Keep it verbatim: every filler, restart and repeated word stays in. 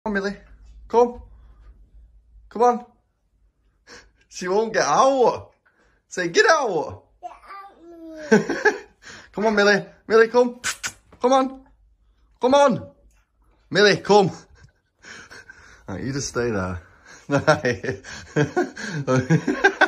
Come on, Millie. Come. Come on. She won't get out. Say, get out. Get out, me. Come on, Millie. Millie, come. Come on. Come on. Millie, come. Right, you just stay there.